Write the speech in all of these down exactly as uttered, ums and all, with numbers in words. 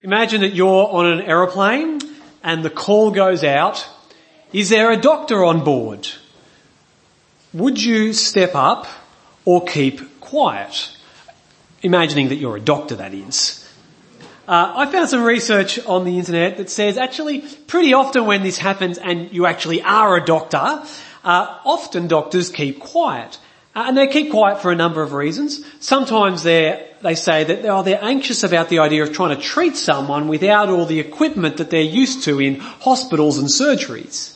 Imagine that you're on an aeroplane and the call goes out, is there a doctor on board? Would you step up or keep quiet? Imagining that you're a doctor, that is. Uh, I found some research on the internet that says actually pretty often when this happens and you actually are a doctor, uh, often doctors keep quiet. Uh, and they keep quiet for a number of reasons. Sometimes they're, they say that they're, they're anxious about the idea of trying to treat someone without all the equipment that they're used to in hospitals and surgeries.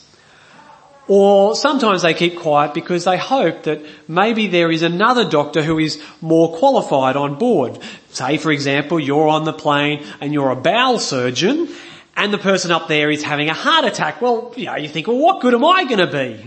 Or sometimes they keep quiet because they hope that maybe there is another doctor who is more qualified on board. Say, for example, you're on the plane and you're a bowel surgeon and the person up there is having a heart attack. Well, you know, you think, well, what good am I going to be?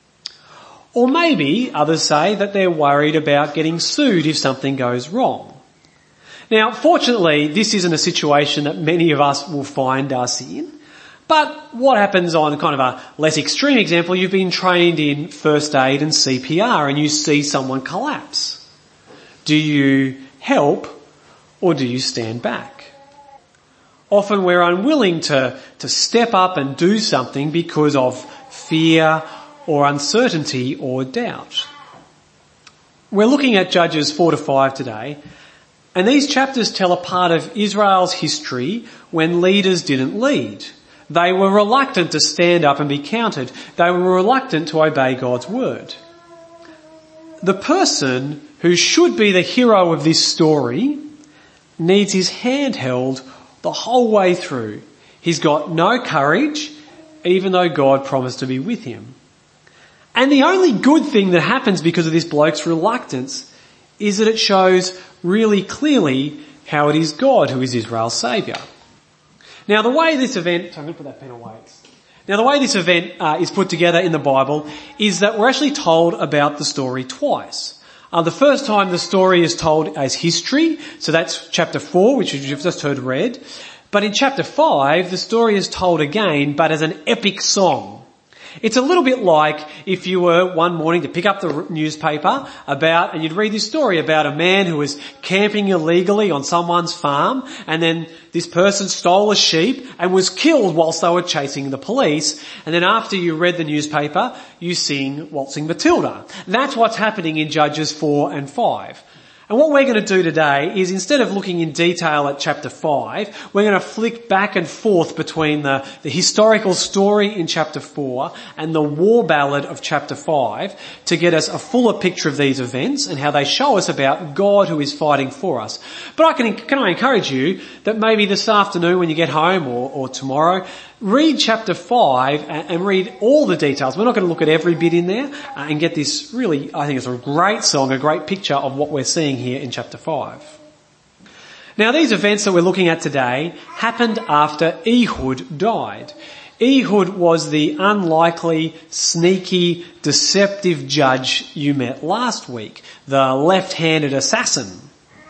Or maybe others say that they're worried about getting sued if something goes wrong. Now, fortunately, this isn't a situation that many of us will find us in. But what happens on kind of a less extreme example, you've been trained in first aid and C P R and you see someone collapse. Do you help or do you stand back? Often we're unwilling to, to step up and do something because of fear or uncertainty or doubt. We're looking at Judges four to five today, and these chapters tell a part of Israel's history when leaders didn't lead. They were reluctant to stand up and be counted. They were reluctant to obey God's word. The person who should be the hero of this story needs his hand held the whole way through. He's got no courage, even though God promised to be with him. And the only good thing that happens because of this bloke's reluctance is that it shows really clearly how it is God who is Israel's saviour. Now the way this event, so I'm going to put that pen away. Now the way this event uh, is put together in the Bible is that we're actually told about the story twice. Uh, the first time the story is told as history, so that's chapter four, which you've just heard read. But in chapter five, the story is told again, but as an epic song. It's a little bit like if you were one morning to pick up the newspaper about, and you'd read this story about a man who was camping illegally on someone's farm, and then this person stole a sheep and was killed whilst they were chasing the police, and then after you read the newspaper, you sing Waltzing Matilda. That's what's happening in Judges four and five. And what we're going to do today is, instead of looking in detail at chapter five, we're going to flick back and forth between the, the historical story in chapter four and the war ballad of chapter five to get us a fuller picture of these events and how they show us about God who is fighting for us. But I can, can I encourage you that maybe this afternoon when you get home or, or tomorrow, read chapter five and, and read all the details. We're not going to look at every bit in there uh, and get this really, I think it's a great song, a great picture of what we're seeing here in chapter five. Now these events that we're looking at today happened after Ehud died. Ehud was the unlikely, sneaky, deceptive judge you met last week, the left-handed assassin.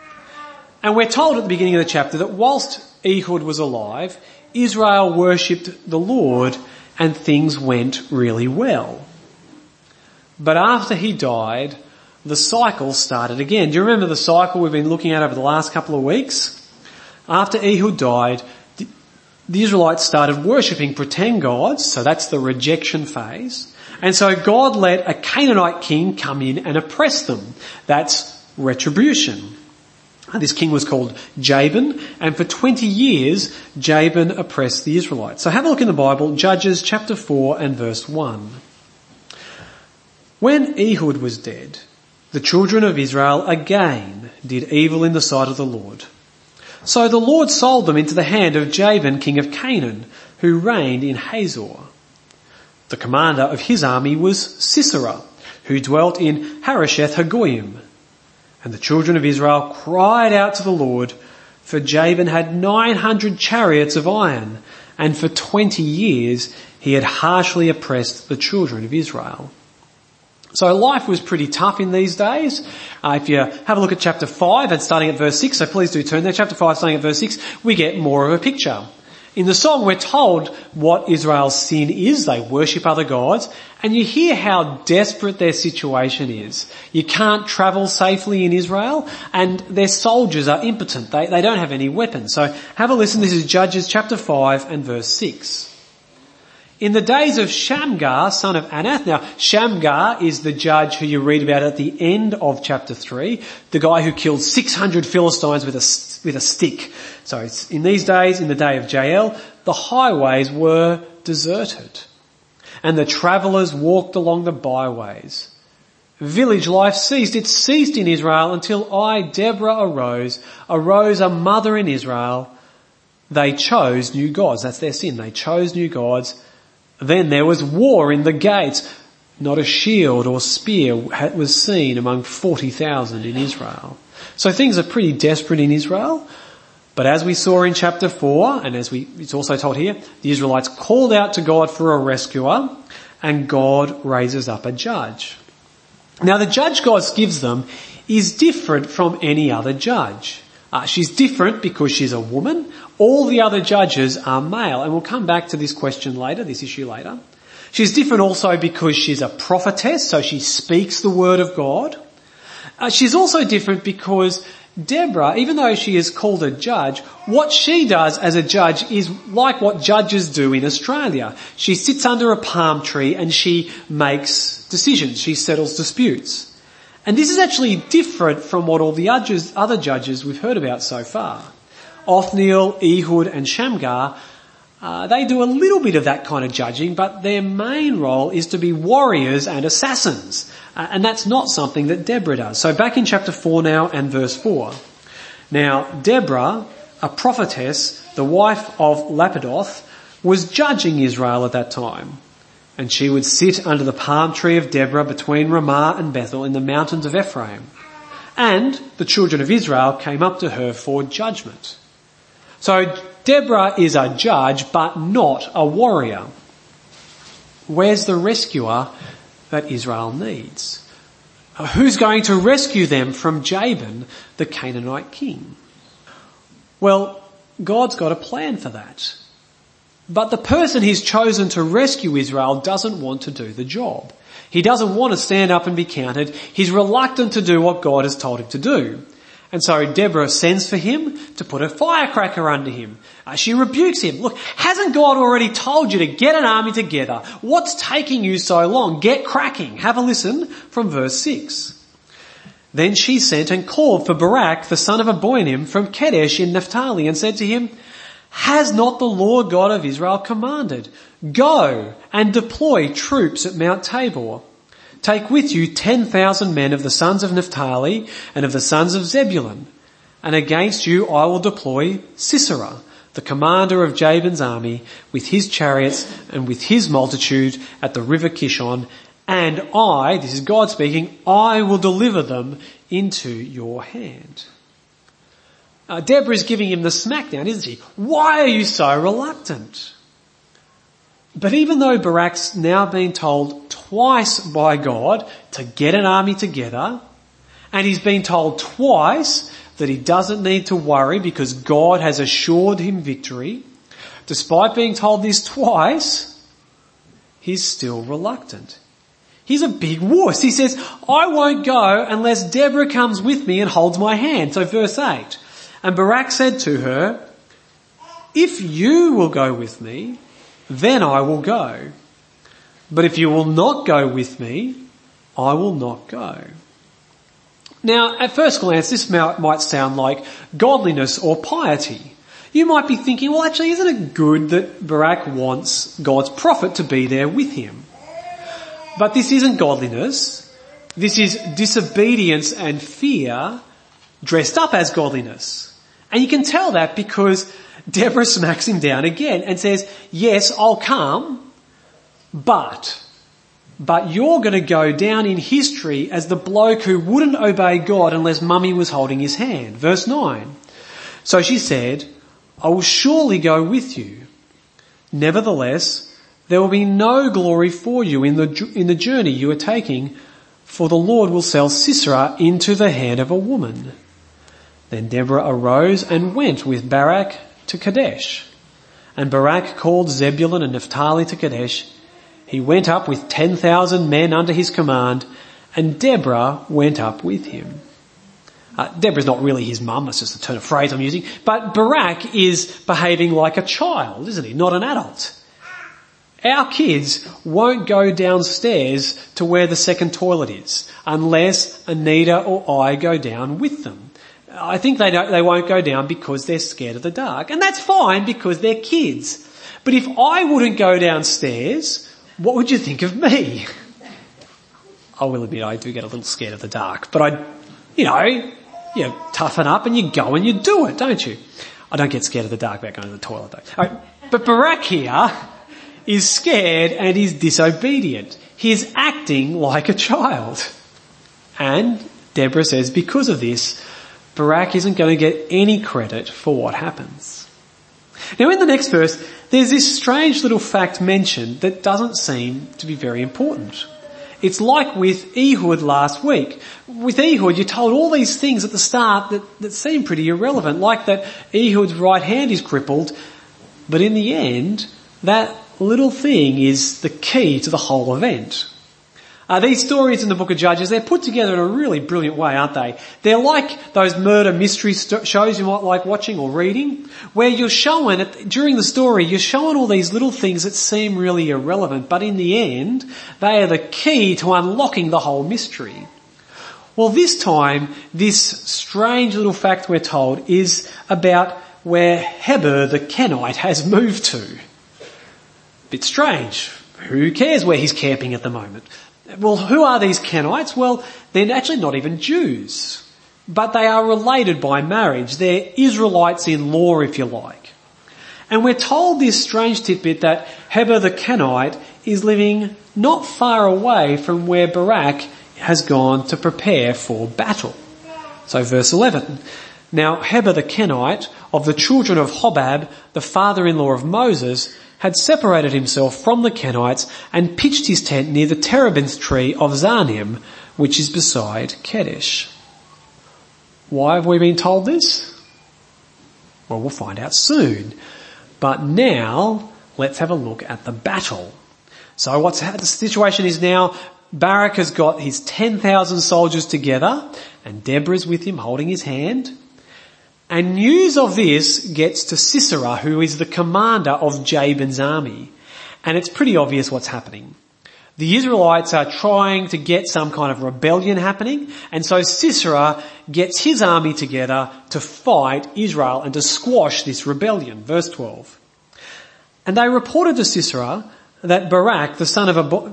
And we're told at the beginning of the chapter that whilst Ehud was alive, Israel worshipped the Lord and things went really well. But after he died, the cycle started again. Do you remember the cycle we've been looking at over the last couple of weeks? After Ehud died, the, the Israelites started worshipping pretend gods, so that's the rejection phase. And so God let a Canaanite king come in and oppress them. That's retribution. This king was called Jabin, and for twenty years, Jabin oppressed the Israelites. So have a look in the Bible, Judges chapter four and verse one. When Ehud was dead, the children of Israel again did evil in the sight of the Lord. So the Lord sold them into the hand of Jabin, king of Canaan, who reigned in Hazor. The commander of his army was Sisera, who dwelt in Harosheth Hagoyim. And the children of Israel cried out to the Lord, for Jabin had nine hundred chariots of iron, and for twenty years he had harshly oppressed the children of Israel. So life was pretty tough in these days. Uh, if you have a look at chapter five and starting at verse six, so please do turn there, chapter five starting at verse six, we get more of a picture. In the song we're told what Israel's sin is. They worship other gods, and you hear how desperate their situation is. You can't travel safely in Israel, and their soldiers are impotent. They, they don't have any weapons. So have a listen. This is Judges chapter five and verse six. In the days of Shamgar, son of Anath. Now, Shamgar is the judge who you read about at the end of chapter three, the guy who killed six hundred Philistines with a, with a stick. So it's in these days, in the day of Jael, the highways were deserted, and the travellers walked along the byways. Village life ceased. It ceased in Israel until I, Deborah, arose, arose a mother in Israel. They chose new gods. That's their sin. They chose new gods. Then there was war in the gates. Not a shield or spear was seen among forty thousand in Israel. So things are pretty desperate in Israel. But as we saw in chapter four, and as we, it's also told here, the Israelites called out to God for a rescuer, and God raises up a judge. Now the judge God gives them is different from any other judge. Uh, she's different because she's a woman. All the other judges are male, and we'll come back to this question later, this issue later. She's different also because she's a prophetess, so she speaks the word of God. Uh, she's also different because Deborah, even though she is called a judge, what she does as a judge is like what judges do in Australia. She sits under a palm tree and she makes decisions. She settles disputes. And this is actually different from what all the other judges we've heard about so far. Othniel, Ehud and Shamgar, uh, they do a little bit of that kind of judging, but their main role is to be warriors and assassins. Uh, and that's not something that Deborah does. So back in chapter four now and verse four. Now, Deborah, a prophetess, the wife of Lapidoth, was judging Israel at that time. And she would sit under the palm tree of Deborah between Ramah and Bethel in the mountains of Ephraim. And the children of Israel came up to her for judgment. So Deborah is a judge, but not a warrior. Where's the rescuer that Israel needs? Who's going to rescue them from Jabin, the Canaanite king? Well, God's got a plan for that. But the person he's chosen to rescue Israel doesn't want to do the job. He doesn't want to stand up and be counted. He's reluctant to do what God has told him to do. And so Deborah sends for him to put a firecracker under him. Uh, she rebukes him. Look, hasn't God already told you to get an army together? What's taking you so long? Get cracking. Have a listen from verse six. Then she sent and called for Barak, the son of Aboinim, from Kadesh in Naphtali, and said to him, has not the Lord God of Israel commanded? Go and deploy troops at Mount Tabor. Take with you ten thousand men of the sons of Naphtali and of the sons of Zebulun. And against you I will deploy Sisera, the commander of Jabin's army, with his chariots and with his multitude at the river Kishon. And I, this is God speaking, I will deliver them into your hand. Uh, Deborah is giving him the smackdown, isn't she? Why are you so reluctant? But even though Barak's now been told twice by God to get an army together, and he's been told twice that he doesn't need to worry because God has assured him victory, despite being told this twice, he's still reluctant. He's a big wuss. He says, I won't go unless Deborah comes with me and holds my hand. So verse eight. And Barak said to her, if you will go with me, then I will go. But if you will not go with me, I will not go. Now, at first glance, this might sound like godliness or piety. You might be thinking, well, actually, isn't it good that Barak wants God's prophet to be there with him? But this isn't godliness. This is disobedience and fear dressed up as godliness. And you can tell that because Deborah smacks him down again and says, yes, I'll come, but, but you're going to go down in history as the bloke who wouldn't obey God unless mummy was holding his hand. Verse nine. So she said, I will surely go with you. Nevertheless, there will be no glory for you in the, in the journey you are taking, for the Lord will sell Sisera into the hand of a woman. Then Deborah arose and went with Barak to Kadesh. And Barak called Zebulun and Naphtali to Kadesh. He went up with ten thousand men under his command, and Deborah went up with him. Uh, Deborah's not really his mum, that's just a turn of phrase I'm using, but Barak is behaving like a child, isn't he? Not an adult. Our kids won't go downstairs to where the second toilet is unless Anita or I go down with them. I think they don't, they won't go down because they're scared of the dark. And that's fine because they're kids. But if I wouldn't go downstairs, what would you think of me? I will admit I do get a little scared of the dark, but I, you know, you toughen up and you go and you do it, don't you? I don't get scared of the dark about going to the toilet though. Right, but Barak here is scared and is disobedient. He's acting like a child. And Deborah says because of this, Barak isn't going to get any credit for what happens. Now in the next verse, there's this strange little fact mentioned that doesn't seem to be very important. It's like with Ehud last week. With Ehud, you're told all these things at the start that, that seem pretty irrelevant, like that Ehud's right hand is crippled, but in the end, that little thing is the key to the whole event. Uh, these stories in the book of Judges, they're put together in a really brilliant way, aren't they? They're like those murder mystery st- shows you might like watching or reading, where you're showing, during the story, you're showing all these little things that seem really irrelevant, but in the end, they are the key to unlocking the whole mystery. Well, this time, this strange little fact we're told is about where Heber the Kenite has moved to. Bit strange. Who cares where he's camping at the moment? Well, who are these Kenites? Well, they're actually not even Jews, but they are related by marriage. They're Israelites in law, if you like. And we're told this strange tidbit that Heber the Kenite is living not far away from where Barak has gone to prepare for battle. So verse eleven. Now Heber the Kenite of the children of Hobab, the father-in-law of Moses, had separated himself from the Kenites and pitched his tent near the terebinth tree of Zanim, which is beside Kadesh. Why have we been told this? Well, we'll find out soon. But now, let's have a look at the battle. So what's the situation is now, Barak has got his ten thousand soldiers together, and Deborah's with him holding his hand. And news of this gets to Sisera, who is the commander of Jabin's army. And it's pretty obvious what's happening. The Israelites are trying to get some kind of rebellion happening, and so Sisera gets his army together to fight Israel and to squash this rebellion. Verse twelve. And they reported to Sisera that Barak, the son of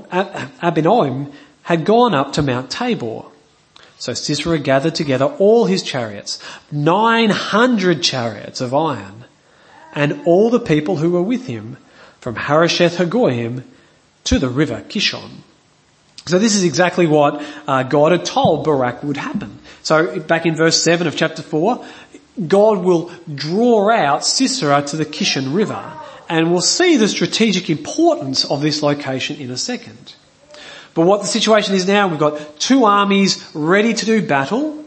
Abinoam, had gone up to Mount Tabor. So Sisera gathered together all his chariots, nine hundred chariots of iron, and all the people who were with him, from Harosheth Hagoyim to the river Kishon. So this is exactly what uh, God had told Barak would happen. So back in verse seven of chapter four, God will draw out Sisera to the Kishon River, and we'll see the strategic importance of this location in a second. But what the situation is now, we've got two armies ready to do battle.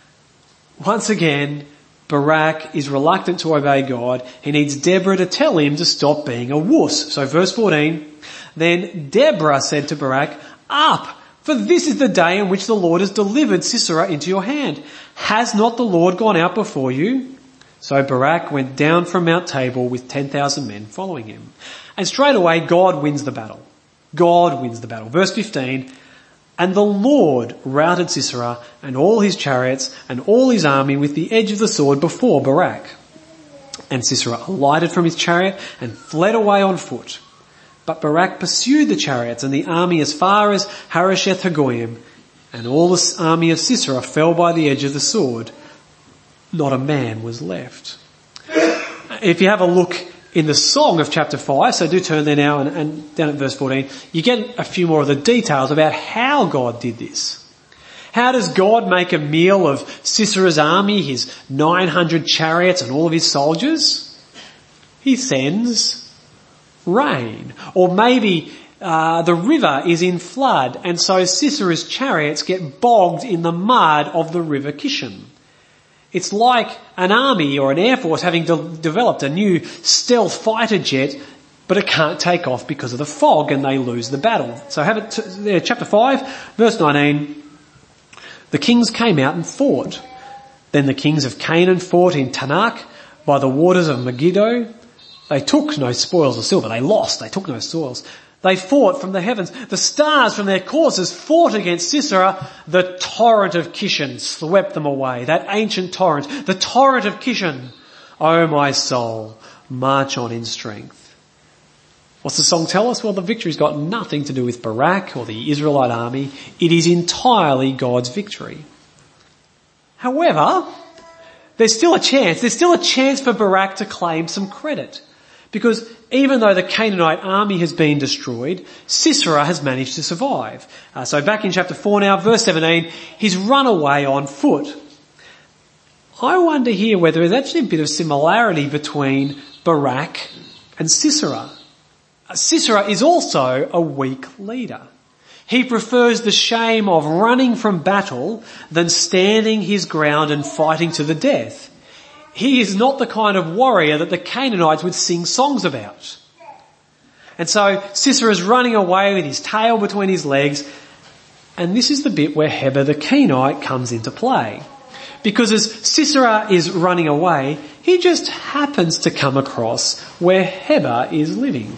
Once again, Barak is reluctant to obey God. He needs Deborah to tell him to stop being a wuss. So verse fourteen, then Deborah said to Barak, up, for this is the day in which the Lord has delivered Sisera into your hand. Has not the Lord gone out before you? So Barak went down from Mount Tabor with ten thousand men following him. And straight away God wins the battle. God wins the battle. Verse fifteen, and the Lord routed Sisera and all his chariots and all his army with the edge of the sword before Barak. And Sisera alighted from his chariot and fled away on foot. But Barak pursued the chariots and the army as far as Harosheth Hagoyim, and all the army of Sisera fell by the edge of the sword. Not a man was left. If you have a look in the song of chapter five, so do turn there now and, and down at verse fourteen, you get a few more of the details about how God did this. How does God make a meal of Sisera's army, his nine hundred chariots and all of his soldiers? He sends rain. Or maybe uh, the river is in flood and so Sisera's chariots get bogged in the mud of the river Kishon. It's like an army or an air force having de- developed a new stealth fighter jet, but it can't take off because of the fog and they lose the battle. So have it t- there, chapter five, verse nineteen. The kings came out and fought. Then the kings of Canaan fought in Tanakh by the waters of Megiddo. They took no spoils of silver. They lost. They took no spoils. They fought from the heavens. The stars from their courses fought against Sisera. The torrent of Kishon swept them away. That ancient torrent. The torrent of Kishon. O my soul, march on in strength. What's the song tell us? Well, the victory's got nothing to do with Barak or the Israelite army. It is entirely God's victory. However, there's still a chance. There's still a chance for Barak to claim some credit. Because even though the Canaanite army has been destroyed, Sisera has managed to survive. Uh, so back in chapter four now, verse seventeen, he's run away on foot. I wonder here whether there's actually a bit of similarity between Barak and Sisera. Uh, Sisera is also a weak leader. He prefers the shame of running from battle than standing his ground and fighting to the death. He is not the kind of warrior that the Canaanites would sing songs about. And so Sisera's running away with his tail between his legs, and this is the bit where Heber the Kenite comes into play. Because as Sisera is running away, he just happens to come across where Heber is living.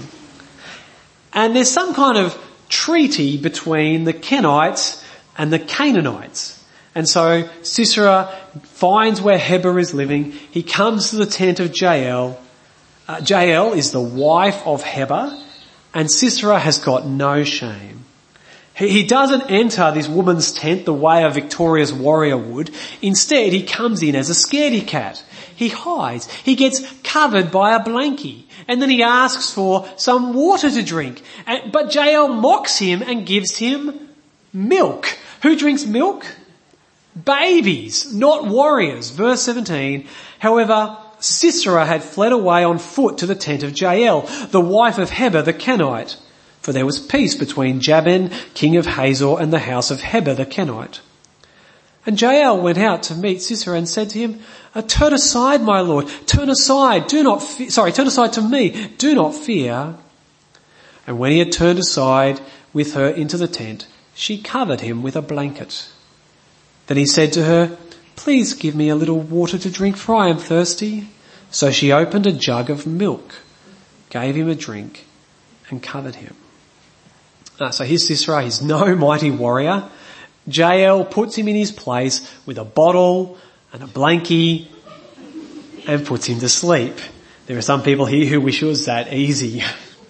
And there's some kind of treaty between the Kenites and the Canaanites. And so Sisera finds where Heber is living. He comes to the tent of Jael. Uh, Jael is the wife of Heber, and Sisera has got no shame. He, he doesn't enter this woman's tent the way a victorious warrior would. Instead, he comes in as a scaredy cat. He hides. He gets covered by a blankie. And then he asks for some water to drink. And, but Jael mocks him and gives him milk. Who drinks milk? Babies, not warriors. Verse seventeen. However, Sisera had fled away on foot to the tent of Jael, the wife of Heber the Kenite. For there was peace between Jabin, king of Hazor, and the house of Heber the Kenite. And Jael went out to meet Sisera and said to him, "Turn aside, my lord, turn aside, do not fe- sorry, turn aside to me, do not fear." And when he had turned aside with her into the tent, she covered him with a blanket. Then he said to her, "Please give me a little water to drink, for I am thirsty." So she opened a jug of milk, gave him a drink, and covered him. Ah, so here's Sisera, he's no mighty warrior. Jael puts him in his place with a bottle and a blankie and puts him to sleep. There are some people here who wish it was that easy.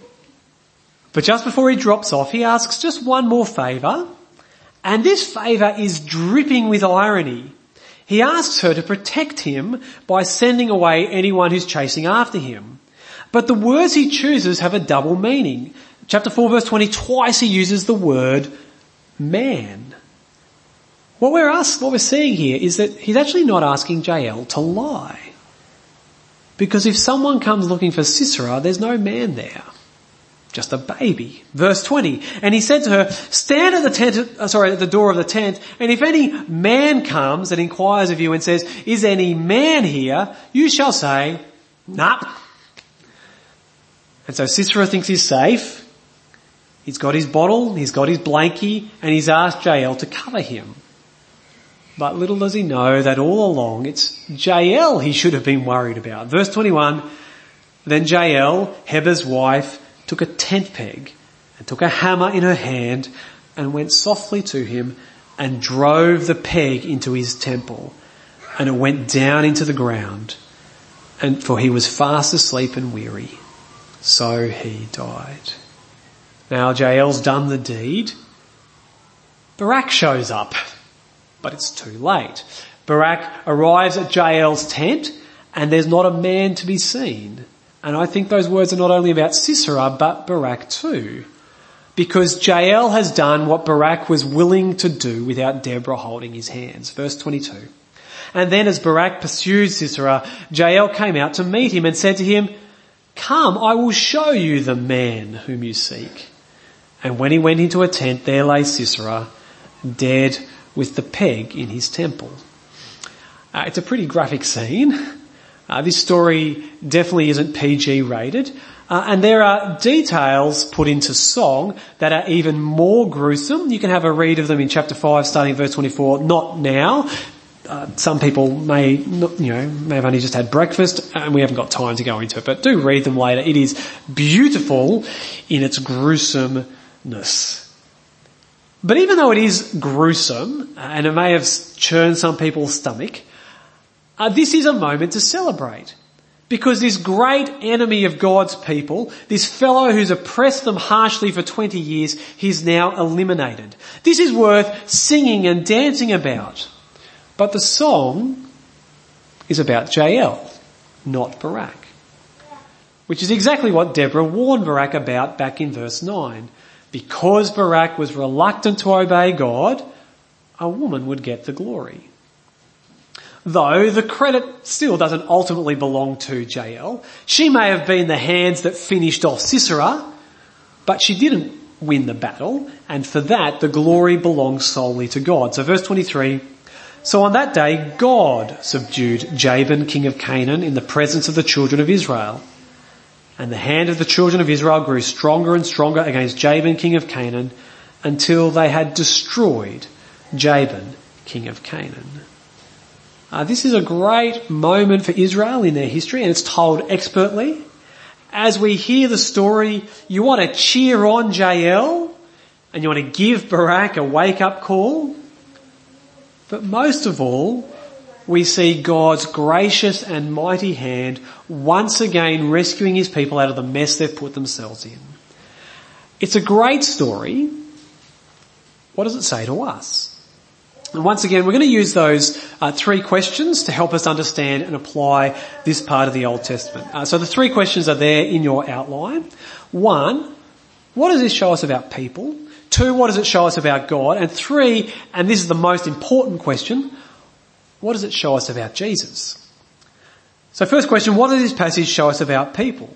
But just before he drops off, he asks just one more favour. And this favour is dripping with irony. He asks her to protect him by sending away anyone who's chasing after him. But the words he chooses have a double meaning. Chapter four verse twenty, twice he uses the word man. What we're asked, what we're seeing here is that he's actually not asking Jael to lie. Because if someone comes looking for Sisera, there's no man there. Just a baby. Verse twenty, and he said to her, "Stand at the tent, uh, sorry, at the door of the tent, and if any man comes and inquires of you and says, 'Is any man here?' you shall say, 'Nah.'" And so Sisera thinks he's safe. He's got his bottle, he's got his blankie, and he's asked Jael to cover him. But little does he know that all along it's Jael he should have been worried about. Verse twenty-one, then Jael, Heber's wife, took a tent peg and took a hammer in her hand and went softly to him and drove the peg into his temple, and it went down into the ground, and for he was fast asleep and weary. So he died. Now Jael's done the deed. Barak shows up, but it's too late. Barak arrives at Jael's tent and there's not a man to be seen. And I think those words are not only about Sisera, but Barak too. Because Jael has done what Barak was willing to do without Deborah holding his hands. Verse twenty-two. And then as Barak pursued Sisera, Jael came out to meet him and said to him, "Come, I will show you the man whom you seek." And when he went into a tent, there lay Sisera, dead with the peg in his temple. Uh, it's a pretty graphic scene. Uh, this story definitely isn't P G rated. Uh, and there are details put into song that are even more gruesome. You can have a read of them in chapter five, starting verse twenty-four. Not now. Uh, some people may, not, you know, may have only just had breakfast, and we haven't got time to go into it. But do read them later. It is beautiful in its gruesomeness. But even though it is gruesome, and it may have churned some people's stomach, uh, this is a moment to celebrate. Because this great enemy of God's people, this fellow who's oppressed them harshly for twenty years, he's now eliminated. This is worth singing and dancing about. But the song is about Jael, not Barak. Which is exactly what Deborah warned Barak about back in verse nine. Because Barak was reluctant to obey God, a woman would get the glory. Though the credit still doesn't ultimately belong to Jael. She may have been the hands that finished off Sisera, but she didn't win the battle, and for that the glory belongs solely to God. So verse twenty-three, so on that day God subdued Jabin, king of Canaan, in the presence of the children of Israel. And the hand of the children of Israel grew stronger and stronger against Jabin, king of Canaan, until they had destroyed Jabin, king of Canaan. Uh, this is a great moment for Israel in their history, and it's told expertly. As we hear the story, you want to cheer on Jael, and you want to give Barak a wake-up call. But most of all, we see God's gracious and mighty hand once again rescuing his people out of the mess they've put themselves in. It's a great story. What does it say to us? And once again, we're going to use those uh, three questions to help us understand and apply this part of the Old Testament. Uh, so the three questions are there in your outline. One, what does this show us about people? Two, what does it show us about God? And three, and this is the most important question, what does it show us about Jesus? So first question, what does this passage show us about people?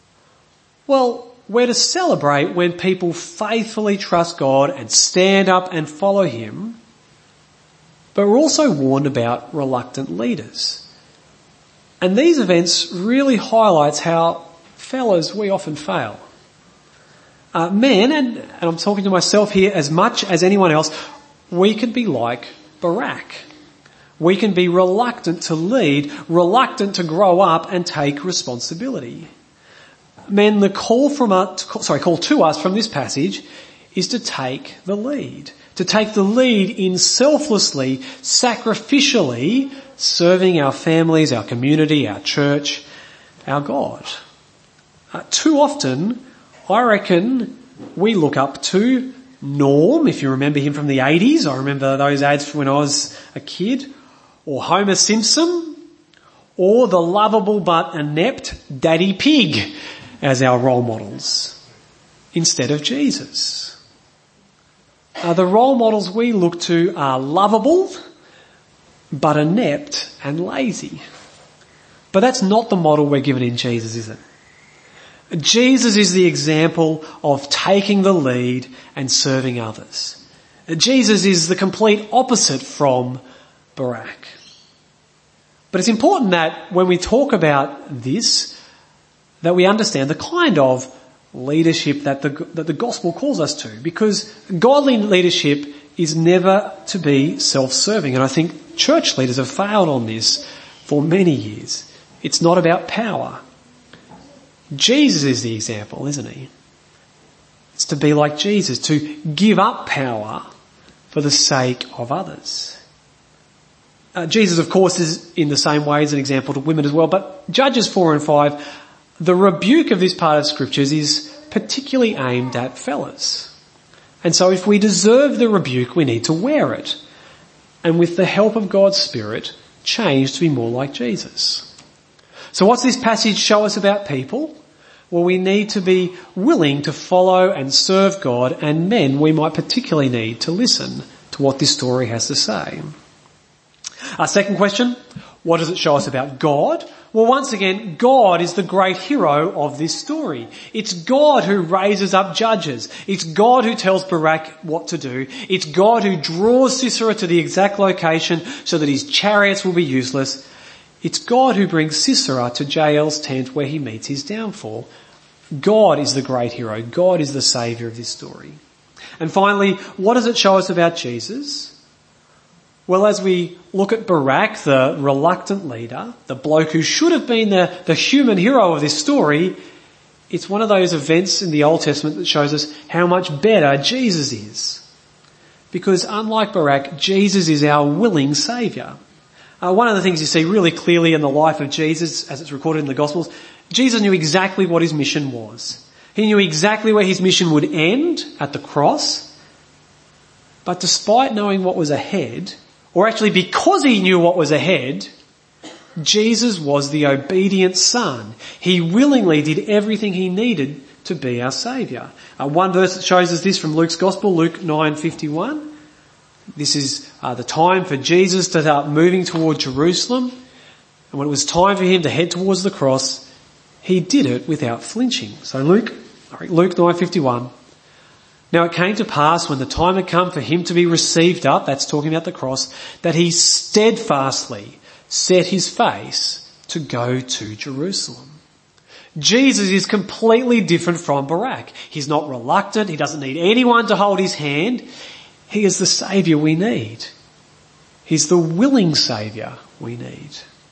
Well, we're to celebrate when people faithfully trust God and stand up and follow him. But we're also warned about reluctant leaders. And these events really highlights how, fellas, we often fail. Uh, men, and, and I'm talking to myself here as much as anyone else, we can be like Barak. We can be reluctant to lead, reluctant to grow up and take responsibility. Men, the call from us, sorry, call to us from this passage is to take the lead. To take the lead in selflessly, sacrificially serving our families, our community, our church, our God. Uh, too often, I reckon we look up to Norm, if you remember him from the eighties. I remember those ads when I was a kid. Or Homer Simpson. Or the lovable but inept Daddy Pig as our role models. Instead of Jesus. Uh, the role models we look to are lovable, but inept and lazy. But that's not the model we're given in Jesus, is it? Jesus is the example of taking the lead and serving others. Jesus is the complete opposite from Barak. But it's important that when we talk about this, that we understand the kind of leadership that the, that the gospel calls us to, because godly leadership is never to be self-serving. And I think church leaders have failed on this for many years. It's not about power. Jesus is the example, isn't he? It's to be like Jesus, to give up power for the sake of others. Uh, Jesus, of course, is in the same way as an example to women as well, but Judges four and five, the rebuke of this part of scriptures is particularly aimed at fellas. And so if we deserve the rebuke, we need to wear it. And with the help of God's Spirit, change to be more like Jesus. So what's this passage show us about people? Well, we need to be willing to follow and serve God, and men, we might particularly need to listen to what this story has to say. Our second question, What does it show us about God? Well, once again, God is the great hero of this story. It's God who raises up judges. It's God who tells Barak what to do. It's God who draws Sisera to the exact location so that his chariots will be useless. It's God who brings Sisera to Jael's tent where he meets his downfall. God is the great hero. God is the saviour of this story. And finally, what does it show us about Jesus? Well, as we look at Barak, the reluctant leader, the bloke who should have been the, the human hero of this story, it's one of those events in the Old Testament that shows us how much better Jesus is. Because unlike Barak, Jesus is our willing saviour. Uh, one of the things you see really clearly in the life of Jesus, as it's recorded in the Gospels, Jesus knew exactly what his mission was. He knew exactly where his mission would end, at the cross. But despite knowing what was ahead, or actually because he knew what was ahead, Jesus was the obedient son. He willingly did everything he needed to be our saviour. Uh, one verse that shows us this from Luke's Gospel, Luke nine fifty-one. This is uh, the time for Jesus to start moving toward Jerusalem. And when it was time for him to head towards the cross, he did it without flinching. So Luke, Luke nine fifty-one. Now it came to pass when the time had come for him to be received up, that's talking about the cross, that he steadfastly set his face to go to Jerusalem. Jesus is completely different from Barak. He's not reluctant. He doesn't need anyone to hold his hand. He is the saviour we need. He's the willing saviour we need.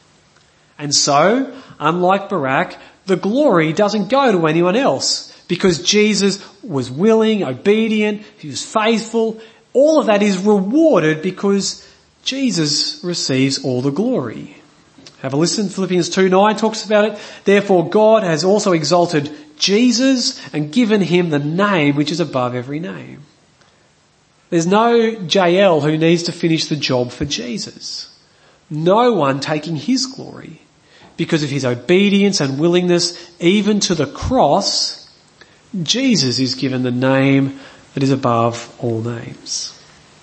And so, unlike Barak, the glory doesn't go to anyone else. Because Jesus was willing, obedient, he was faithful. All of that is rewarded because Jesus receives all the glory. Have a listen. Philippians two nine talks about it. Therefore God has also exalted Jesus and given him the name which is above every name. There's no Jael who needs to finish the job for Jesus. No one taking his glory. Because of his obedience and willingness even to the cross, Jesus is given the name that is above all names.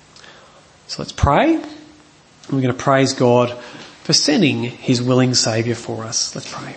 So let's pray. And we're going to praise God for sending his willing saviour for us. Let's pray.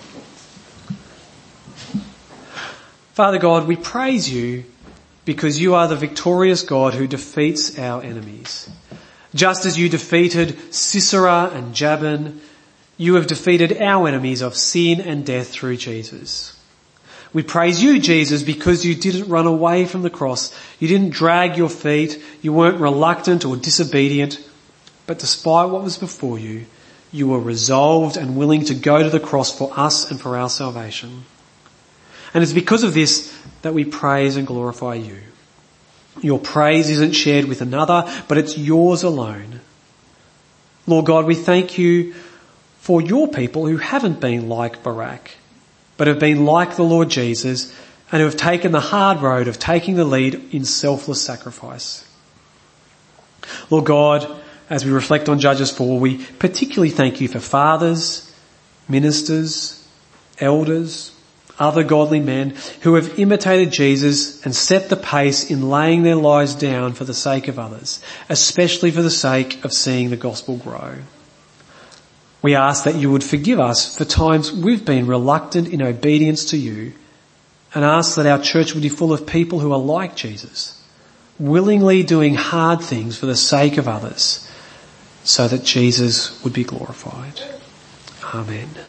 Father God, we praise you because you are the victorious God who defeats our enemies. Just as you defeated Sisera and Jabin, you have defeated our enemies of sin and death through Jesus. We praise you, Jesus, because you didn't run away from the cross. You didn't drag your feet. You weren't reluctant or disobedient. But despite what was before you, you were resolved and willing to go to the cross for us and for our salvation. And it's because of this that we praise and glorify you. Your praise isn't shared with another, but it's yours alone. Lord God, we thank you for your people who haven't been like Barak, but have been like the Lord Jesus and who have taken the hard road of taking the lead in selfless sacrifice. Lord God, as we reflect on Judges four, we particularly thank you for fathers, ministers, elders, other godly men who have imitated Jesus and set the pace in laying their lives down for the sake of others, especially for the sake of seeing the gospel grow. We ask that you would forgive us for times we've been reluctant in obedience to you, and ask that our church would be full of people who are like Jesus, willingly doing hard things for the sake of others, so that Jesus would be glorified. Amen.